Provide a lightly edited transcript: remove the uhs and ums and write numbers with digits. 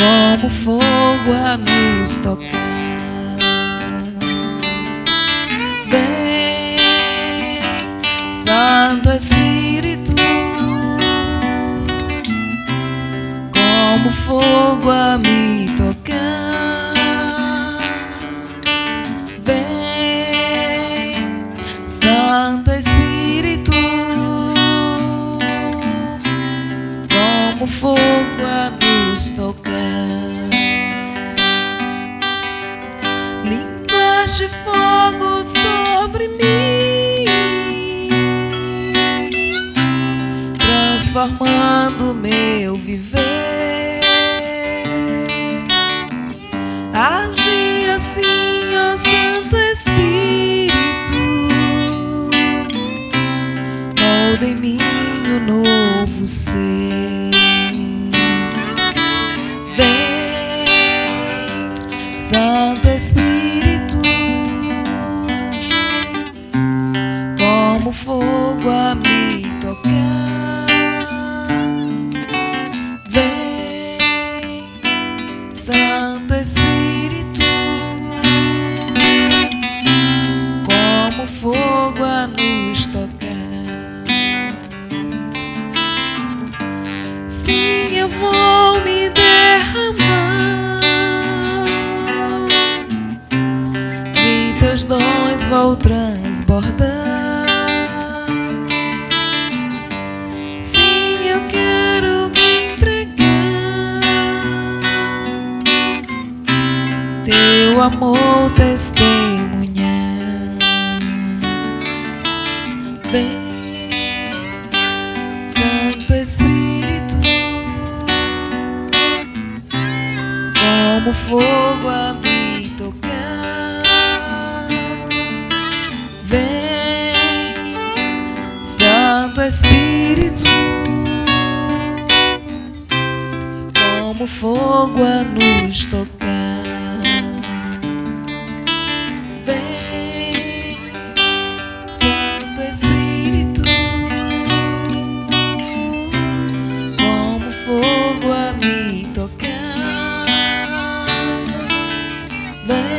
como fogo a nos tocar. Vem, Santo Espírito, como fogo a me tocar. Vem, Santo Espírito, como fogo a nos tocar. Línguas de fogo sobre mim, transformando meu viver. Age assim, ó Santo Espírito, molda em mim um novo ser. Vem, Santo Espírito, como fogo a me tocar. Vem, Santo Espírito, como fogo a nos tocar. Sim, eu vou me derramar, de teus dons vou transbordar. Sim, eu quero me entregar, teu amor testemunhar. Vem, Santo Espírito, como fogo a me tocar. Vem, Santo Espírito, como fogo a nos tocar. Vem, Santo Espírito, como fogo a me tocar. Vem,